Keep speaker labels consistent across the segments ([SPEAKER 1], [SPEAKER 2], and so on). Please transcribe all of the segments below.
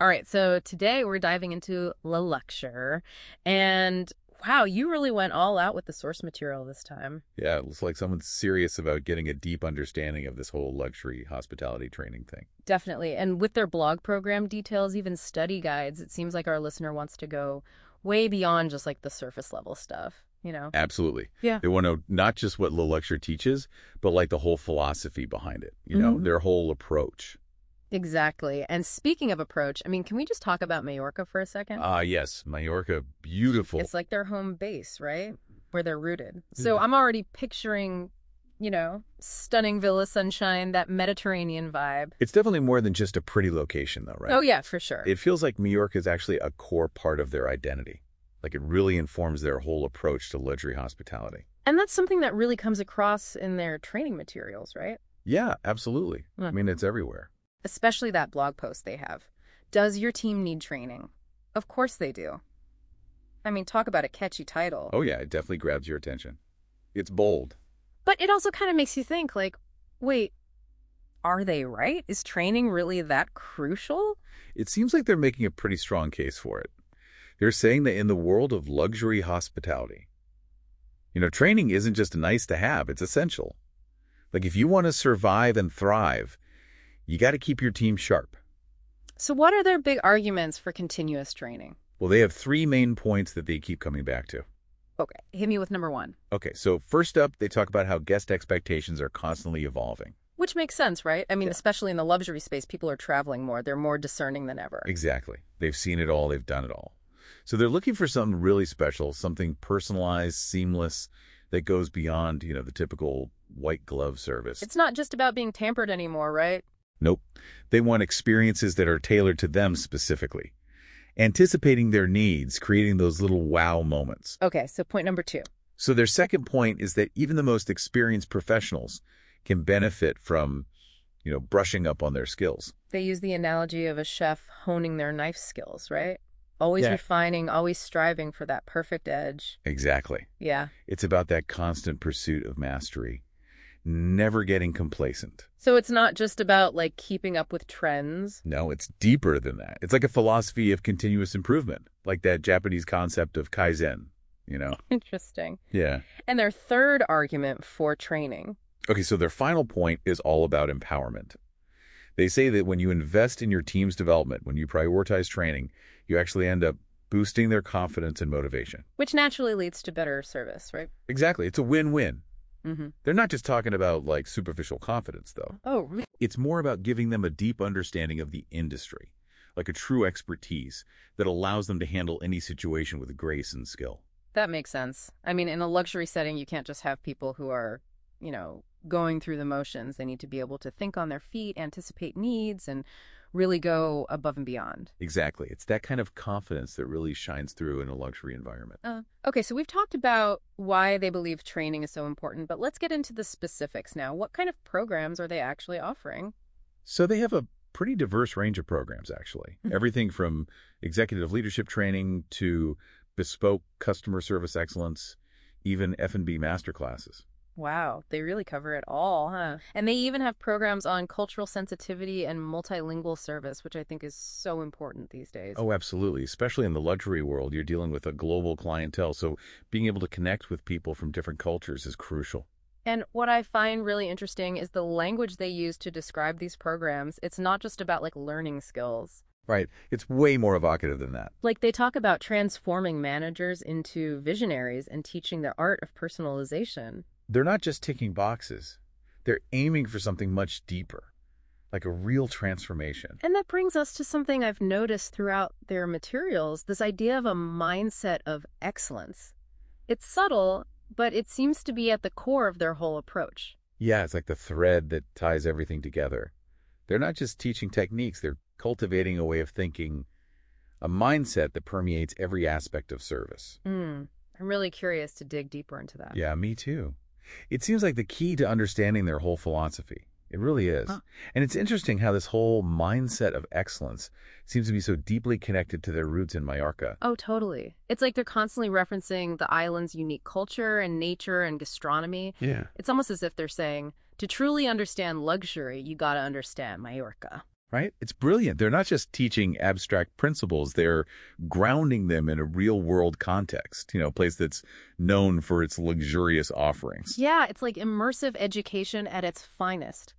[SPEAKER 1] All right, so today we're diving into Le Luxure. And wow, you really went all out with the source material this time.
[SPEAKER 2] Yeah, it looks like someone's serious about getting a deep understanding of this whole luxury hospitality training thing.
[SPEAKER 1] Definitely. And with their blog program details, even study guides, it seems like our listener wants to go way beyond just like the surface level stuff, you know?
[SPEAKER 2] Absolutely.
[SPEAKER 1] Yeah.
[SPEAKER 2] They want to know not just what Le Luxure teaches, but like the whole philosophy behind it, you know, their whole approach.
[SPEAKER 1] Exactly. And speaking of approach, I mean, can we just talk about Majorca for a second?
[SPEAKER 2] Yes, Mallorca, beautiful.
[SPEAKER 1] It's like their home base, right? Where they're rooted. So I'm already picturing, stunning villa sunshine, that Mediterranean vibe.
[SPEAKER 2] It's definitely more than just a pretty location, though, right?
[SPEAKER 1] Oh, yeah, for sure.
[SPEAKER 2] It feels like Mallorca is actually a core part of their identity. Like it really informs their whole approach to luxury hospitality.
[SPEAKER 1] And that's something that really comes across in their training materials, right?
[SPEAKER 2] Yeah, absolutely. I mean, it's everywhere.
[SPEAKER 1] Especially that blog post they have. Does your team need training? Of course they do. I mean, talk about a catchy title.
[SPEAKER 2] Oh, yeah, it definitely grabs your attention. It's bold.
[SPEAKER 1] But it also kind of makes you think, like, wait, are they right? Is training really that crucial?
[SPEAKER 2] It seems like they're making a pretty strong case for it. They're saying that in the world of luxury hospitality, training isn't just nice to have, it's essential. Like if you want to survive and thrive, you got to keep your team sharp.
[SPEAKER 1] So what are their big arguments for continuous training?
[SPEAKER 2] Well, they have three main points that they keep coming back to.
[SPEAKER 1] Okay, hit me with number one.
[SPEAKER 2] Okay, so first up, they talk about how guest expectations are constantly evolving.
[SPEAKER 1] Which makes sense, right? I mean, especially in the luxury space, people are traveling more. They're more discerning than ever.
[SPEAKER 2] Exactly. They've seen it all. They've done it all. So they're looking for something really special, something personalized, seamless, that goes beyond, the typical white glove service.
[SPEAKER 1] It's not just about being tampered anymore, right?
[SPEAKER 2] Nope. They want experiences that are tailored to them specifically. Anticipating their needs, creating those little wow moments.
[SPEAKER 1] Okay, so point number two.
[SPEAKER 2] So their second point is that even the most experienced professionals can benefit from, brushing up on their skills.
[SPEAKER 1] They use the analogy of a chef honing their knife skills, right? Always refining, always striving for that perfect edge.
[SPEAKER 2] Exactly.
[SPEAKER 1] Yeah.
[SPEAKER 2] It's about that constant pursuit of mastery, never getting complacent.
[SPEAKER 1] So it's not just about, like, keeping up with trends?
[SPEAKER 2] No, it's deeper than that. It's like a philosophy of continuous improvement, like that Japanese concept of Kaizen,
[SPEAKER 1] Interesting.
[SPEAKER 2] Yeah.
[SPEAKER 1] And their third argument for training.
[SPEAKER 2] Okay, so their final point is all about empowerment. They say that when you invest in your team's development, when you prioritize training, you actually end up boosting their confidence and motivation.
[SPEAKER 1] Which naturally leads to better service, right?
[SPEAKER 2] Exactly. It's a win-win.
[SPEAKER 1] Mm-hmm.
[SPEAKER 2] They're not just talking about, like, superficial confidence, though.
[SPEAKER 1] Oh, really?
[SPEAKER 2] It's more about giving them a deep understanding of the industry, like a true expertise that allows them to handle any situation with grace and skill.
[SPEAKER 1] That makes sense. I mean, in a luxury setting, you can't just have people who are, going through the motions. They need to be able to think on their feet, anticipate needs, and really go above and beyond.
[SPEAKER 2] Exactly. It's that kind of confidence that really shines through in a luxury environment.
[SPEAKER 1] Okay, so we've talked about why they believe training is so important, but let's get into the specifics now. What kind of programs are they actually offering?
[SPEAKER 2] So they have a pretty diverse range of programs, actually. Everything from executive leadership training to bespoke customer service excellence, even F&B masterclasses.
[SPEAKER 1] Wow, they really cover it all, huh? And they even have programs on cultural sensitivity and multilingual service, which I think is so important these days.
[SPEAKER 2] Oh, absolutely. Especially in the luxury world, you're dealing with a global clientele, so being able to connect with people from different cultures is crucial.
[SPEAKER 1] And what I find really interesting is the language they use to describe these programs. It's not just about, like, learning skills.
[SPEAKER 2] Right. It's way more evocative than that.
[SPEAKER 1] Like, they talk about transforming managers into visionaries and teaching the art of personalization.
[SPEAKER 2] They're not just ticking boxes. They're aiming for something much deeper, like a real transformation.
[SPEAKER 1] And that brings us to something I've noticed throughout their materials, this idea of a mindset of excellence. It's subtle, but it seems to be at the core of their whole approach.
[SPEAKER 2] Yeah, it's like the thread that ties everything together. They're not just teaching techniques, they're cultivating a way of thinking, a mindset that permeates every aspect of service.
[SPEAKER 1] I'm really curious to dig deeper into that.
[SPEAKER 2] Yeah, me too. It seems like the key to understanding their whole philosophy. It really is. And it's interesting how this whole mindset of excellence seems to be so deeply connected to their roots in Mallorca.
[SPEAKER 1] Oh, totally. It's like they're constantly referencing the island's unique culture and nature and gastronomy.
[SPEAKER 2] Yeah.
[SPEAKER 1] It's almost as if they're saying, to truly understand luxury, you got to understand Mallorca.
[SPEAKER 2] right? It's brilliant. They're not just teaching abstract principles, they're grounding them in a real-world context, a place that's known for its luxurious offerings.
[SPEAKER 1] Yeah, it's like immersive education at its finest.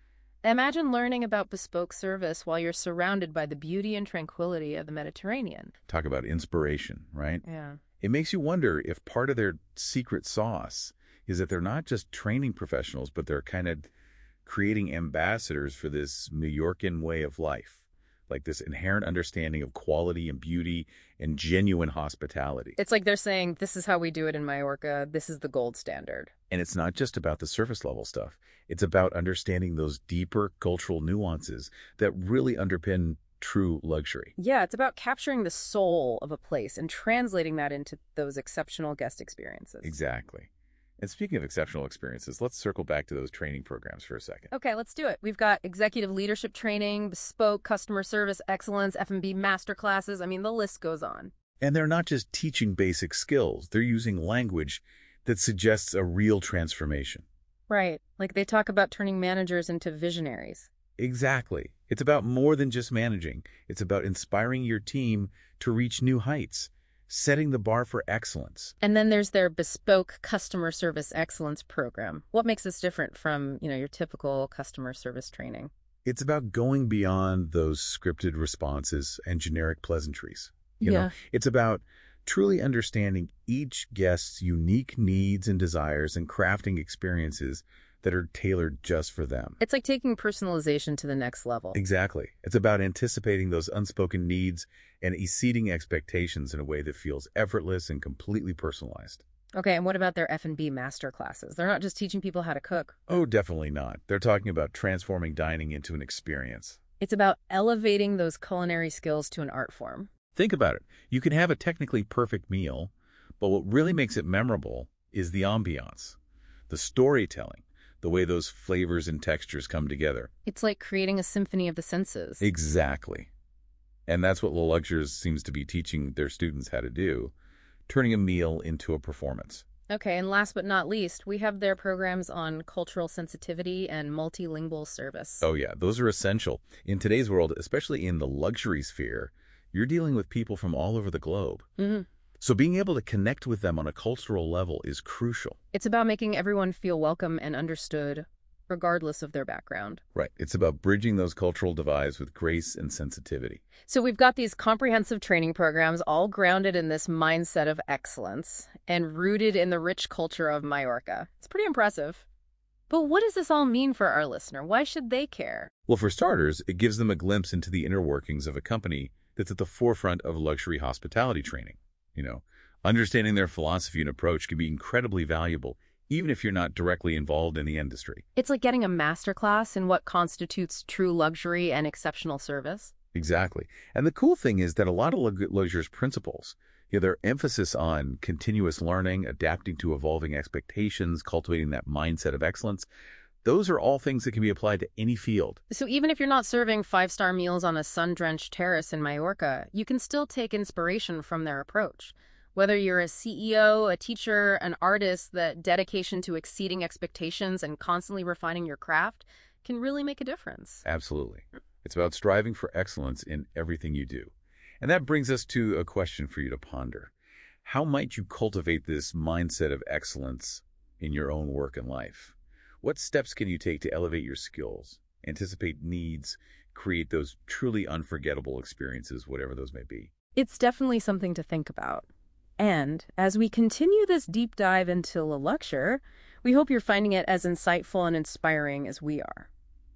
[SPEAKER 1] Imagine learning about bespoke service while you're surrounded by the beauty and tranquility of the Mediterranean.
[SPEAKER 2] Talk about inspiration, right?
[SPEAKER 1] Yeah.
[SPEAKER 2] It makes you wonder if part of their secret sauce is that they're not just training professionals, but they're kind of creating ambassadors for this Majorcan way of life, like this inherent understanding of quality and beauty and genuine hospitality.
[SPEAKER 1] It's like they're saying, this is how we do it in Majorca. This is the gold standard.
[SPEAKER 2] And it's not just about the surface level stuff. It's about understanding those deeper cultural nuances that really underpin true luxury.
[SPEAKER 1] Yeah, it's about capturing the soul of a place and translating that into those exceptional guest experiences.
[SPEAKER 2] Exactly. And speaking of exceptional experiences, let's circle back to those training programs for a second.
[SPEAKER 1] Okay, let's do it. We've got executive leadership training, bespoke customer service excellence, F&B masterclasses. I mean, the list goes on.
[SPEAKER 2] And they're not just teaching basic skills. They're using language that suggests a real transformation.
[SPEAKER 1] Right. Like they talk about turning managers into visionaries.
[SPEAKER 2] Exactly. It's about more than just managing. It's about inspiring your team to reach new heights, setting the bar for excellence.
[SPEAKER 1] And then there's their bespoke customer service excellence program. What makes this different from, your typical customer service training?
[SPEAKER 2] It's about going beyond those scripted responses and generic pleasantries. You know, it's about truly understanding each guest's unique needs and desires and crafting experiences that are tailored just for them.
[SPEAKER 1] It's like taking personalization to the next level.
[SPEAKER 2] Exactly. It's about anticipating those unspoken needs and exceeding expectations in a way that feels effortless and completely personalized.
[SPEAKER 1] Okay, and what about their F&B master classes? They're not just teaching people how to cook.
[SPEAKER 2] Oh, definitely not. They're talking about transforming dining into an experience.
[SPEAKER 1] It's about elevating those culinary skills to an art form.
[SPEAKER 2] Think about it. You can have a technically perfect meal, but what really makes it memorable is the ambiance, the storytelling, the way those flavors and textures come together.
[SPEAKER 1] It's like creating a symphony of the senses.
[SPEAKER 2] Exactly. And that's what Le Luxuries seems to be teaching their students how to do, turning a meal into a performance.
[SPEAKER 1] Okay, and last but not least, we have their programs on cultural sensitivity and multilingual service.
[SPEAKER 2] Oh yeah, those are essential. In today's world, especially in the luxury sphere, you're dealing with people from all over the globe.
[SPEAKER 1] Mm-hmm.
[SPEAKER 2] So being able to connect with them on a cultural level is crucial.
[SPEAKER 1] It's about making everyone feel welcome and understood, regardless of their background.
[SPEAKER 2] Right. It's about bridging those cultural divides with grace and sensitivity.
[SPEAKER 1] So we've got these comprehensive training programs all grounded in this mindset of excellence and rooted in the rich culture of Majorca. It's pretty impressive. But what does this all mean for our listener? Why should they care?
[SPEAKER 2] Well, for starters, it gives them a glimpse into the inner workings of a company that's at the forefront of luxury hospitality training. Understanding their philosophy and approach can be incredibly valuable, even if you're not directly involved in the industry.
[SPEAKER 1] It's like getting a masterclass in what constitutes true luxury and exceptional service.
[SPEAKER 2] Exactly. And the cool thing is that a lot of luxury's principles, their emphasis on continuous learning, adapting to evolving expectations, cultivating that mindset of excellence, those are all things that can be applied to any field.
[SPEAKER 1] So even if you're not serving 5-star meals on a sun-drenched terrace in Majorca, you can still take inspiration from their approach. Whether you're a CEO, a teacher, an artist, that dedication to exceeding expectations and constantly refining your craft can really make a difference.
[SPEAKER 2] Absolutely. It's about striving for excellence in everything you do. And that brings us to a question for you to ponder. How might you cultivate this mindset of excellence in your own work and life? What steps can you take to elevate your skills, anticipate needs, create those truly unforgettable experiences, whatever those may be?
[SPEAKER 1] It's definitely something to think about. And as we continue this deep dive into Le Luxury, we hope you're finding it as insightful and inspiring as we are.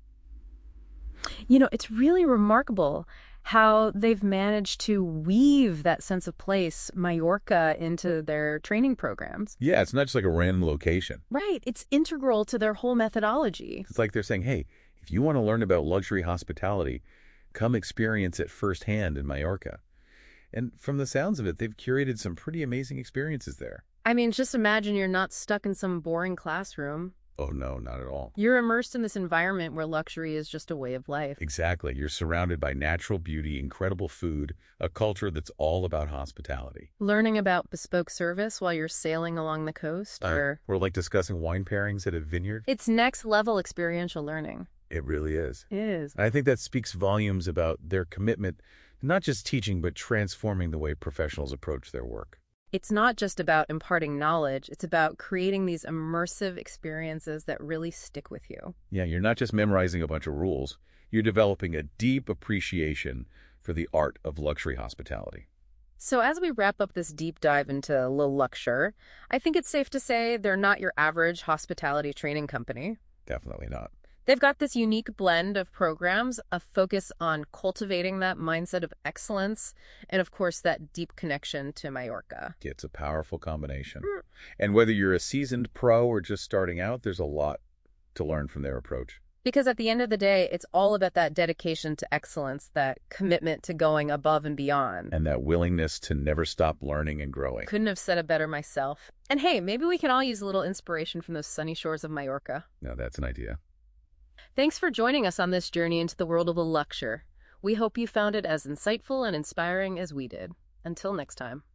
[SPEAKER 1] It's really remarkable how they've managed to weave that sense of place, Majorca, into their training programs.
[SPEAKER 2] Yeah, it's not just like a random location.
[SPEAKER 1] Right. It's integral to their whole methodology.
[SPEAKER 2] It's like they're saying, hey, if you want to learn about luxury hospitality, come experience it firsthand in Majorca. And from the sounds of it, they've curated some pretty amazing experiences there.
[SPEAKER 1] I mean, just imagine you're not stuck in some boring classroom.
[SPEAKER 2] Oh, no, not at all.
[SPEAKER 1] You're immersed in this environment where luxury is just a way of life.
[SPEAKER 2] Exactly. You're surrounded by natural beauty, incredible food, a culture that's all about hospitality.
[SPEAKER 1] Learning about bespoke service while you're sailing along the coast,
[SPEAKER 2] Or like discussing wine pairings at a vineyard.
[SPEAKER 1] It's next level experiential learning.
[SPEAKER 2] It really is.
[SPEAKER 1] It is.
[SPEAKER 2] And I think that speaks volumes about their commitment to not just teaching, but transforming the way professionals approach their work.
[SPEAKER 1] It's not just about imparting knowledge, it's about creating these immersive experiences that really stick with you.
[SPEAKER 2] Yeah, you're not just memorizing a bunch of rules. You're developing a deep appreciation for the art of luxury hospitality.
[SPEAKER 1] So as we wrap up this deep dive into Le Luxure, I think it's safe to say they're not your average hospitality training company.
[SPEAKER 2] Definitely not.
[SPEAKER 1] They've got this unique blend of programs, a focus on cultivating that mindset of excellence, and of course that deep connection to Mallorca.
[SPEAKER 2] It's a powerful combination. And whether you're a seasoned pro or just starting out, there's a lot to learn from their approach.
[SPEAKER 1] Because at the end of the day, it's all about that dedication to excellence, that commitment to going above and beyond.
[SPEAKER 2] And that willingness to never stop learning and growing.
[SPEAKER 1] Couldn't have said it better myself. And hey, maybe we can all use a little inspiration from those sunny shores of Mallorca.
[SPEAKER 2] Now, that's an idea.
[SPEAKER 1] Thanks for joining us on this journey into the world of Le Luxure. We hope you found it as insightful and inspiring as we did. Until next time.